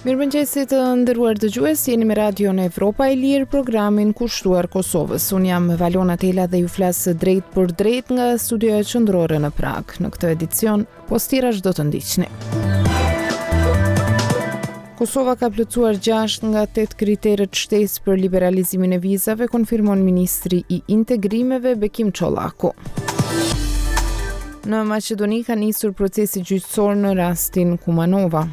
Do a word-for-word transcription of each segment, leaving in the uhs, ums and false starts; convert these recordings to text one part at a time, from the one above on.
Mirëmëngjesit të nderuar dëgjues, jeni me Radion Evropa e Lirë, programin kushtuar Kosovës. Unë jam Valona Tela dhe ju flas drejt për drejt nga studioja qendrore në Prag. Në këtë edicion, postirash do të ndiqni. Kosova ka plotësuar gjashtë nga tetë kriteret shtesë për liberalizimin e vizave, konfirmon ministri i integrimeve Bekim Çollaku. Në Maqedoni ka nisur procesi gjyqësor në rastin Kumanova.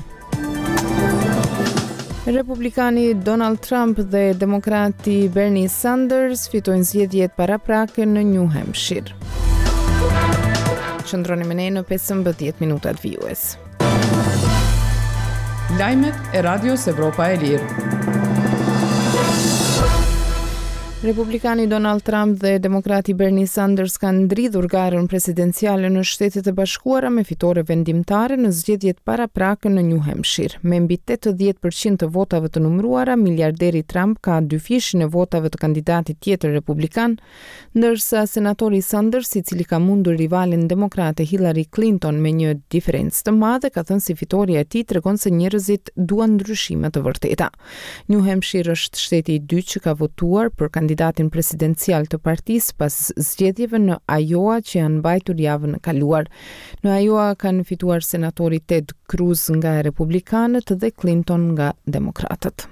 Republikani Donald Trump dhe demokrati Bernie Sanders fitojnë zgjedhjet paraprake në New Hampshire. Qëndroni me ne në pesëmbëdhjetë minutat vijues. Lajmet e Radios Evropa e Lirë. Republikani Donald Trump dhe demokrati Bernie Sanders kanë ndridhur garën presidenciale në Shtetet e Bashkuara me fitore vendimtare në zgjedhjet paraprake në New Hampshire. Me mbi tetëdhjetë përqind të votave të numëruara, miliarderi Trump ka dyfishin e votave të kandidatit tjetër republikan, ndërsa senatori Sanders, i cili ka mundur rivalin demokrate Hillary Clinton me një diferencë të madhe, ka thënë si fitoria e tij tregon se njerëzit duan ndryshime të vërteta. New Hampshire është shteti i dytë që ka votuar për kandidatin kandidatin presidencial të partisë pas zgjedhjeve në Iowa që janë mbajtur javën e kaluar. Në Iowa kanë fituar senatori Ted Cruz nga republikanët dhe Clinton nga demokratët.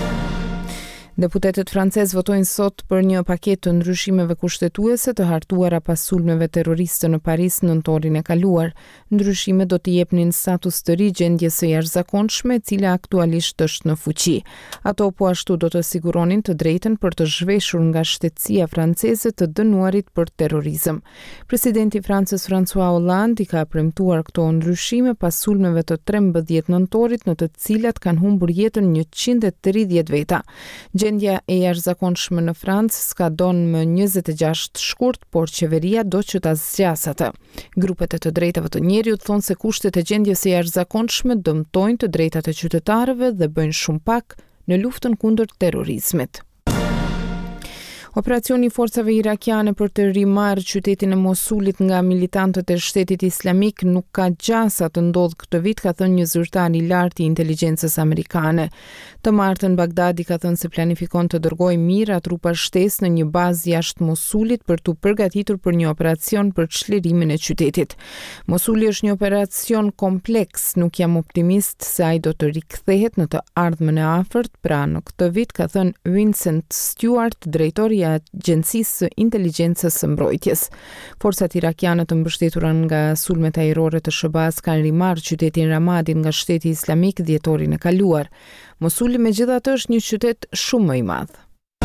Deputetët francez votojnë sot për një paketë të ndryshimeve kushtetuese të hartuara pas sulmeve terroriste në Paris nëntorin e kaluar. Ndryshimet do të jepnin status të ri gjendjes së jashtëzakonshme, e cila aktualisht është në fuqi. Ato po ashtu do të siguronin të drejtën për të zhveshur nga shtetësia franceze të dënuarit për terrorizëm. Presidenti i Francës François Hollande i ka premtuar këto ndryshime pas sulmeve të trembëdhjetë nëntorit, në të cilat kanë humbur jetën njëqind e tridhjetë veta. Gjendja e jashtëzakonshme në Francë skadon më njëzet e gjashtë shkurt, por qeveria do që ta zgjas atë. Grupet e të drejtave të njerëzit thonë se kushtet e gjendjes së jashtëzakonshme dëmtojnë të drejtat e qytetarëve dhe bëjnë shumë pak në luftën kundër terrorizmit. Operacioni i forcave irakiane për të rimarrë qytetin e Mosulit nga militantët e Shtetit Islamik nuk ka gjasa të ndodhë këtë vit, ka thënë një zyrtar i lartë i inteligjencës amerikane. Të martën Bagdadi ka thënë se planifikon të dërgojë mijëra trupa shtesë në një bazë jashtë Mosulit për të përgatitur për një operacion për çlirimin e qytetit. Mosuli është një operacion kompleks, nuk jam optimist se ai do të rikthehet në të ardhmen e afërt, pra në këtë vit, ka thënë Vincent Stewart, drejtori i Agjencisë së Inteligjencës së Mbrojtjes. Forcat irakiane të mbështetura nga sulmet ajrore të S B A-s kanë rimarrë qytetin Ramadin nga Shteti Islamik dhjetorin e kaluar. Mosuli megjithatë është një qytet shumë më i madh.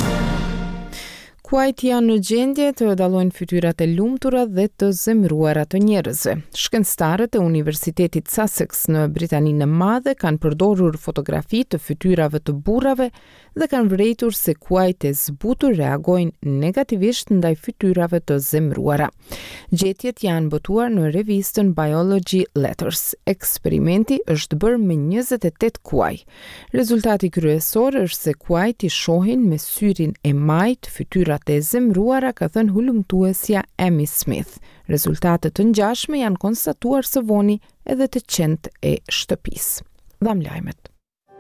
Kuajt janë në gjendje të dallojnë fytyrat e lumtura dhe të zemëruara të njerëzve. Shkencëtarët e Universitetit Sussex në Britaninë e Madhe kanë përdorur fotografi të fytyrave të burrave dhe kanë vërejtur se kuajt e zbutur reagojnë negativisht ndaj fytyrave të zemëruara. Gjetjet janë botuar në revistën Biology Letters. Eksperimenti është bërë me njëzet e tetë kuaj. Rezultati kryesor është se kuajt i shohin me syrin e majt fytyrat e zemëruara, ka thënë hulumtuesja Amy Smith. Rezultatet të ngjashme janë konstatuar së voni edhe të qentë e shtëpisë. Dham lajmet.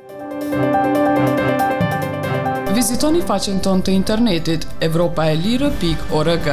Vizitoni faqen tonë të internetit evropaelire pikë org.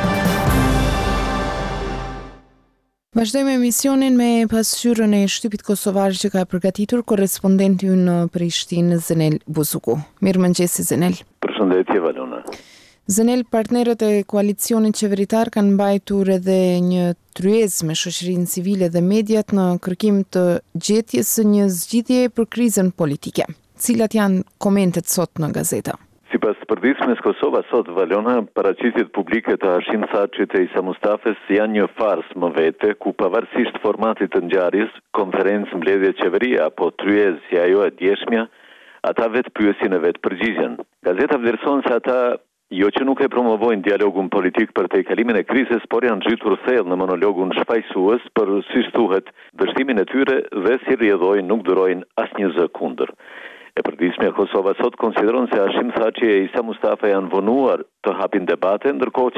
Vazhdojmë emisionin me pasqyrën e shtypit kosovar që ka përgatitur korrespondenti ynë në Prishtinë, Zenel Buzuku. Mirëmëngjesi Zenel. Përshëndetje Valona. Zenel, partnerët e koalicionit qeveritar kanë mbajtur edhe një tryezë me shoqërinë civile dhe mediat në kërkim të gjetjes së një zgjidhjeje për krizën politike. Cilat janë komentet sot në gazeta? Sipas përditshmëres Kosova sot, Valona, paraqitjet publike të Hashim Thaçit e Isa Mustafes janë një farsë më vete, ku pavarësisht formatit të ngjarjes, konferencë, mbledhje qeveria apo tryezë si ajo e djeshmja, ata vetë pyesin e vetë përgjigjen. Gazeta vlerëson se ata jo që nuk e promovojnë dialogun politik për te kalimin e krizës, por janë zhytur thellë në monologun shfaqësues për, siç thuhet, dështimin e tyre dhe si rrjedhojnë nuk durojnë asnjë zë kundër. E përditshmja Kosova sot konsideron se Hashim Thaçi e Isa Mustafa janë vonuar të hapin debate, ndërkohë që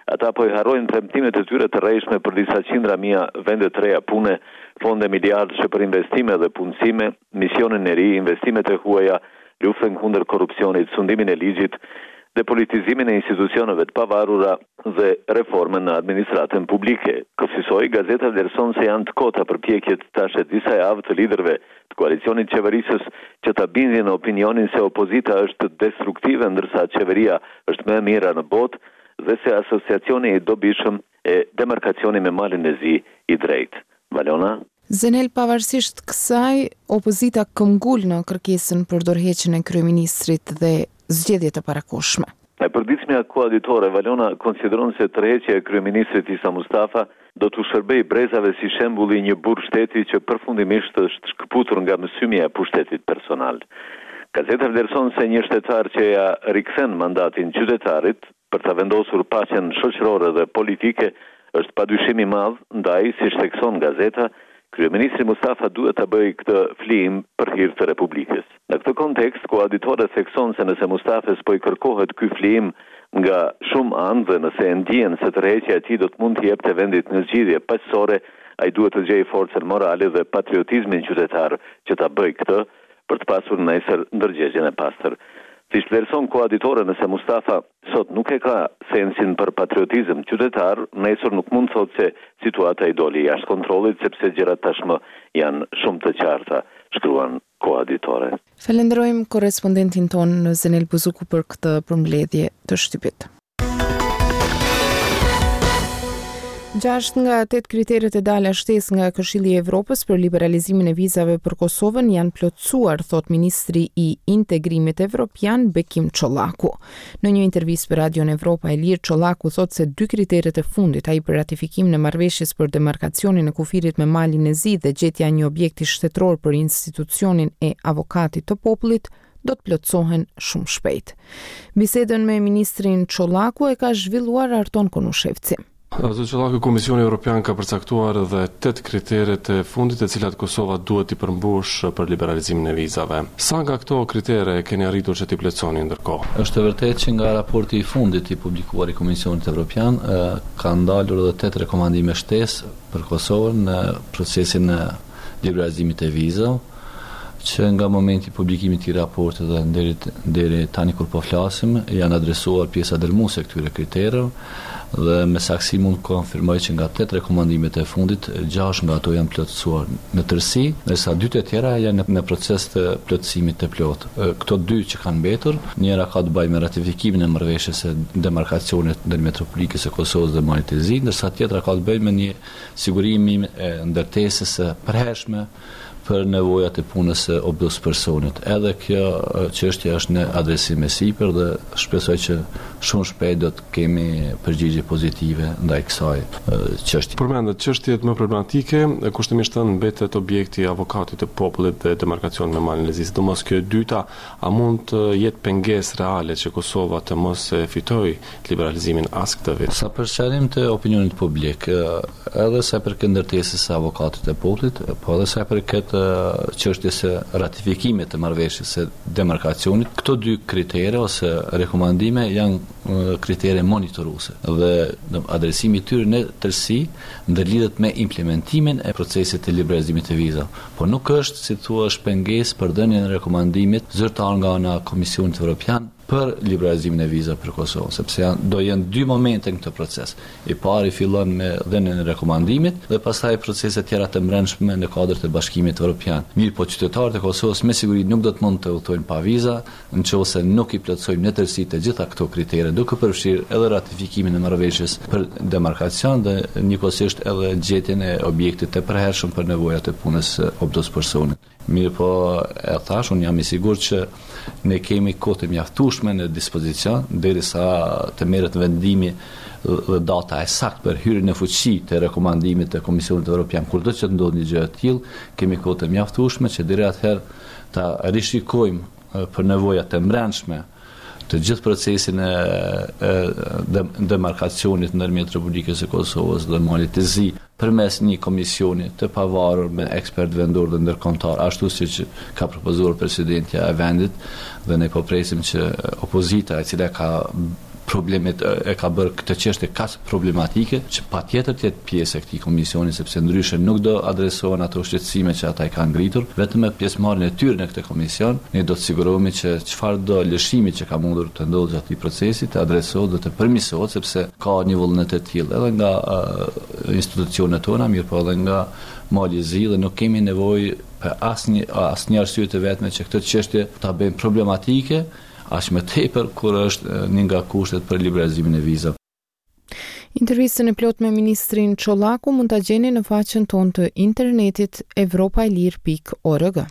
Ata po i harrojnë premtimet e tyre të rrejshme për disa qindra mijë vende të reja pune, fonde miliardëshe për investime dhe punësime, misionin e ri, investimet e huaja, luftën kundër korrupsionit, sundimin e ligjit, depolitizimin e institucioneve të pavarura dhe reformën në administratën publike. Kësaj gazeta vlerëson se janë të kota përpjekjet tash e disa javë të liderëve të koalicionit qeverisës që ta bindin në opinionin se opozita është destruktive ndërsa qeveria është më e mira në botë dhe se asociacioni i dobishëm e demarkacioni me malin e zi i drejtë. Valona? Zenel, pavarësisht kësaj, opozita këmbgul në kërkesën për dorëheqjen e kryeministrit dhe zgjedhjet e parakohshme. E përditshmja koalitore Valona konsideron se tërheqja e kryeministrit Isa Mustafa do të shërbej brezave si shembulli një burr shteti që përfundimisht është shkëputur nga mësymja e pushtetit personal. Gazeta vlerëson se një shtetar që ja rikthen mandatin qytetarit për ta vendosur paqen shoqërore dhe politike është padyshim i madh, ndaj siç thekson gazeta, kryeministri Mustafa duhet ta bëjë këtë flijim për hir të Republikës. Në këtë kontekst, koauditorët thekson se nëse Mustafës po i kërkohet ky flijim nga shumë anë dhe nëse e ndjen se tërheqja e tij do të mund të jepte vendit në zgjidhje paqësore, ai duhet të gjejë forcën morale dhe patriotizmin qytetar që ta bëjë këtë për të pasur nesër ndërgjegjen e pastër. Siç vlerëson koauditorë, nëse Mustafa sot nuk e ka sensin për patriotizëm qytetar, nesër nuk mund të thotë se situata i doli jashtë kontrollit sepse gjërat tashmë janë shumë të qarta, shkruan koauditorë. Falenderojmë korrespondentin ton Zenel Buzuku për këtë përmbledhje të shtypit. Gjashtë nga tetë kriteret e dalë shtesë nga Këshilli i Evropës për liberalizimin e vizave për Kosovën janë plotësuar, thot ministri i integrimit evropian Bekim Çollaku. Në një intervistë për Radion Evropa e Lirë, Çollaku thot se dy kriteret e fundit, ai për ratifikimin e marrëveshjes për demarkacionin e kufirit me malin e zi dhe gjetja e një objekti shtetëror për institucionin e avokatit të popullit, do të plotësohen shumë shpejt. Bisedën me ministrin Çollaku e ka zhvilluar Arton Konushevci. Zoti Çollaku, Komisioni Evropian ka përcaktuar edhe tetë kriteret e fundit të cilat Kosova duhet t'i përmbush për liberalizimin e vizave. Sa nga këto kritere keni arritur që t'i plotësoni ndërkohë? Është e vërtetë që nga raporti i fundit i publikuar i Komisionit Evropian ka ndalur edhe tetë rekomandime shtesë për Kosovën në procesin e liberalizimit e vizave, që nga momenti i publikimit të raportit dhe deri deri tani kur po flasim janë adresuar pjesa dërmuese këtyre kritereve dhe me saksi mund konfirmoj që nga tetë rekomandimet e fundit, gjashtë nga ato janë plotësuar në tërësi, ndërsa dy të tjera janë në proces të plotësimit të plotë. Këto dy që kanë mbetur, njëra ka të bëjë me ratifikimin e marrëveshjes së demarkacionit ndërmjet Republikës së Kosovës dhe Malit të Zi, ndërsa tjetra ka të bëjë me një sigurimin e ndërtesës së përhershme për nevojat e punës së obdus personit. Edhe kjo çështje është në adresim e sipër dhe shpresoj që shumë shpejt do të kemi përgjigje pozitive ndaj kësaj çështje. Përmendet çështjet më problematike, kushtimisht thënë mbetet objekti i avokatit të popullit dhe demarkacion me malin e zi. Domos kjo e dyta, a mund të jetë pengesë reale që Kosova të mos e fitojë liberalizimin as këtë vit? Sa për qëllim të opinionit publik, edhe sa për ndërtesës së avokatit të popullit, po edhe sa për këtë çështjes së ratifikimit të marrëveshjes së demarkacionit, këto dy kritere ose rekomandime janë kritere monitoruese dhe adresimi i tyre në tërësi ndërlidhet me implementimin e procesit të liberalizimit të vizave. Po nuk është, si thua, pengesë për dhënien e rekomandimit zyrtar nga ana e Komisionit Evropian për liberalizimin e vizave për Kosovën, sepse janë, do jenë dy momente në këtë proces. I pari fillon me dhënien e rekomandimit dhe pastaj proceset tjera të brendshme në kuadër të Bashkimit Evropian. Mirë, po qytetarët e Kosovës me siguri nuk do të mund të udhtojnë pa viza, nëse nuk i plotësojmë në tërësi të gjitha këto kritere, duke përfshirë edhe ratifikimin e marrëveshjes për demarkacion dhe njëkohësisht edhe gjetjen e objektit të përhershëm për nevojat e punës së obdus personit. Mirë, po e thash, unë jam i sigurt që ne kemi kohë të mjaftueshme në dispozicion derisa të merret vendimi dhe data e saktë për hyrjen në fuqi të rekomandimit të Komisionit Evropian. Kurdo që të ndodhë një gjë e tillë, kemi kohë të mjaftueshme që deri atëherë ta rishikojmë për nevojat e brendshme të gjithë procesin e, e demarkacionit ndërmjet Republikës së Kosovës dhe Malit të Zi përmes një komisioni të pavarur me ekspert vendor dhe ndërkombëtar, ashtu siç ka propozuar presidentja e vendit, dhe ne po presim që opozita, e cila ka problemet e ka bërë këtë çështje kaq problematike që patjetër të jetë pjesë e këtij komisioni, sepse ndryshe nuk do adresohen ato shqetësime që ata i kanë ngritur. Vetëm me pjesëmarrjen e tyre në këtë komision ne do të sigurohemi që çfarëdo lëshimi që ka mundur të ndodhë gjatë këtij procesi të adresohet dhe të përmirësohet, sepse ka një vullnet të tillë edhe nga uh, institucionet tona, mirë po edhe nga mali i zi, dhe nuk kemi nevojë për asnjë asnjë arsye të vetme që këtë çështje ta bëjmë problematike, aq më tepër kur është një nga kushtet për liberalizimin e vizave. Intervistën e plot me ministrin Çollaku mund ta gjeni në faqen tonë të internetit evropailir pikë org.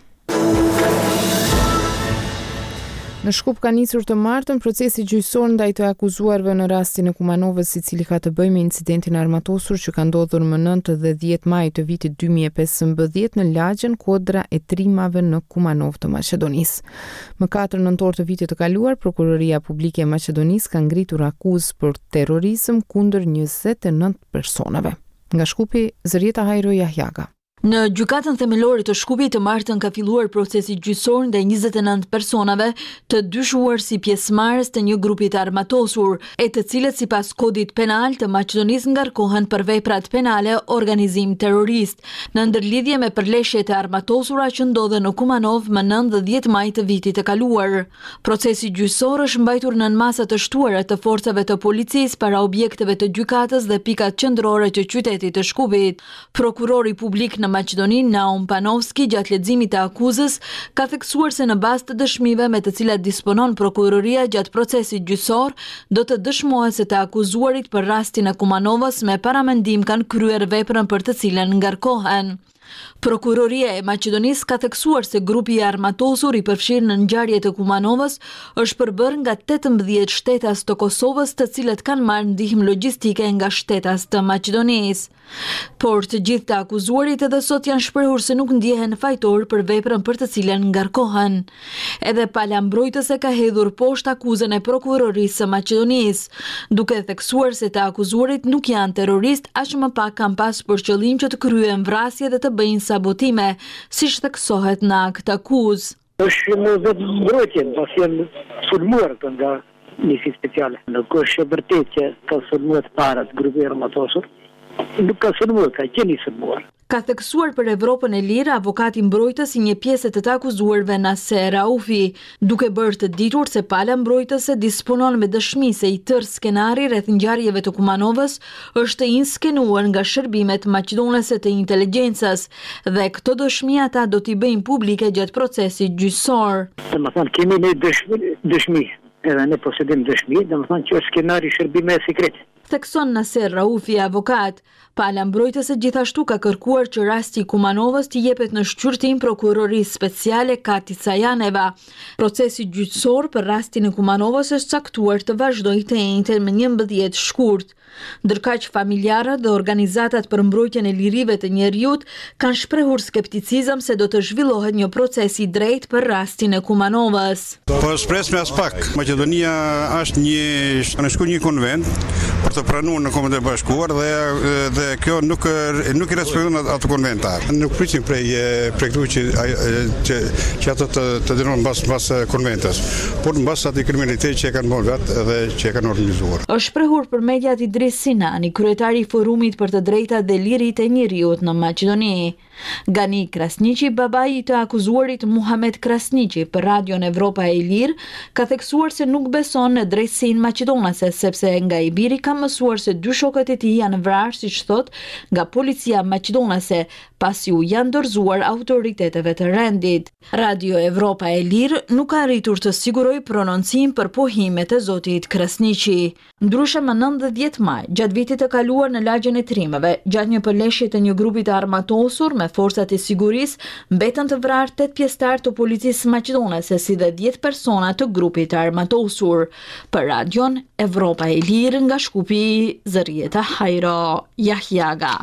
Në Shkup ka nisur të martën procesi gjyqësor ndaj të akuzuarve në rastin e Kumanovës, i cili ka të bëjë me incidentin armatosur që ka ndodhur më nëntë dhe dhjetë maj të vitit dy mijë e pesëmbëdhjetë në lagjen Kodra e Trimave në Kumanov të Maqedonisë. Më katër nëntor të vitit të kaluar, Prokuroria Publike e Maqedonisë ka ngritur akuzë për terrorizëm kundër njëzet e nëntë personave. Nga Shkupi, Zërieta Hajro Jahjaga. Në gjykatën themelore të Shkupit të martën ka filluar procesi gjyqësor ndaj njëzet e nëntë personave të dyshuar si pjesëmarrës të një grupi të armatosur, e të cilët sipas kodit penal të Maqedonisë ngarkohen për veprat penale organizim terrorist, në ndërlidhje me përleshjet e armatosura që ndodhen në Kumanov më nëntë dhe dhjetë maj të vitit të kaluar. Procesi gjyqësor është mbajtur nën masa të shtuara të forcave të policisë para objekteve të gjykatës dhe pikat qendrore të qytetit të Shkupit. Prokurori publik në Maqedoni, Naum Panovski, gjatë leximit të akuzës, ka theksuar se në bazë të dëshmive me të cilat disponon prokuroria gjatë procesit gjyqësor, do të dëshmohet se të akuzuarit për rastin e Kumanovës me paramendim kanë kryer veprën për të cilën ngarkohen. Prokuroria e Maqedonisë ka theksuar se grupi i armatosur i përfshirë në ngjarjet e Kumanovës është përbërë nga tetëmbëdhjetë shtetas të Kosovës, të cilët kanë marrë ndihmë logjistike nga shtetas të Maqedonisë. Por të gjithë të akuzuarit edhe sot janë shprehur se nuk ndjehen fajtor për veprën për të cilën ngarkohen. Edhe pala mbrojtëse ka hedhur poshtë akuzën e prokurorisë së Maqedonisë, duke theksuar se të akuzuarit nuk janë terrorist, aq më pak kanë pas për qëllim që të kryejnë vrasje dhe të bëjnë sabotime, siç theksohet në akt akuzë. Është në vetë mbrojtje, pas janë sulmuar nga njësi speciale. Nuk është e vërtetë që ka sulmuar parat grupi armatosur. Nuk ka sulmuar, ka qenë i sulmuar. Ka theksuar për Evropën e Lirë avokati mbrojtës i një pjesë të të akuzuarve Naser Raufi, duke bërë të ditur se pala mbrojtëse disponon me dëshmi se i tërë skenari rreth ngjarjeve të Kumanovës është inskenuar nga shërbimet maqedonese të inteligjencës, dhe këto dëshmi ata do t'i bëjnë publike gjatë procesit gjyqësor. Domethënë kemi ne dëshmi, dëshmi, edhe ne posedim dëshmi, domethënë që është skenari shërbime sekret. Thekson Naser Raufi, avokat. Pala mbrojtëse gjithashtu ka kërkuar që rasti i Kumanovës t'i jepet në shqyrtim prokurorisë speciale Kati Sajaneva. Procesi gjyqësor për rastin e Kumanovës është caktuar të vazhdojë të njëjtën me njëmbëdhjetë shkurt. Ndërkaq familjarët dhe organizatat për mbrojtjen e lirive të njerëzit kanë shprehur skepticizëm se do të zhvillohet një proces i drejtë për rastin e Kumanovës. Po shpresme as pak. Maqedonia është një në shku një konvent për të pranuar në Kombin e Bashkuar dhe dhe kjo nuk nuk i respekton ato konventar. Nuk prisim prej prej këtu që që që ato të të dënojnë mbas mbas konventës, por mbas atij kriminaliteti që e kanë bërë vetë dhe që e kanë organizuar. Është shprehur për mediat Idris Sinani, kryetari i Forumit për të drejtat dhe liritë e njerëzit në Maqedoni. Gani Krasniqi, babai i të akuzuarit Muhamet Krasniqi, për Radion Evropa e Lirë, ka theksuar se nuk beson në drejtsinë maqedonase, sepse nga i biri ka mësuar se dy shokët e tij janë vrarë, siç thot, nga policia maqedonase, pasi u janë dorëzuar autoriteteve të rendit. Radio Evropa e Lirë nuk ka arritur të sigurojë prononcim për pohimet e zotit Krasniqi. Ndryshe më nëntëdhjetë maj, gjatë vitit të kaluar në lagjen e Trimave, gjatë një përleshje të një grupi të armatosur me forcat e sigurisë, mbetën të vrarë tetë pjesëtar të policisë maqedonase, si dhe dhjetë persona të grupit të armatosur. Për Radion Evropa e Lirë nga Shkupi, Zërieta Hajro Jahjaga.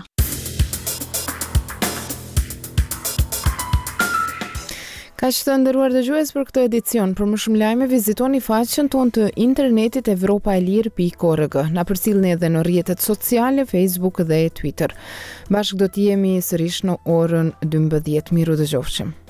Ka që të ndëruar dëgjues për këtë edicion. Për më shumë lajme, vizitoni faqen tonë të internetit evropailir pikë org. Na përcjellni edhe në rrjetet sociale, Facebook dhe Twitter. Bashkë do të jemi sërish në orën dymbëdhjetë. Miru dëgjofshim.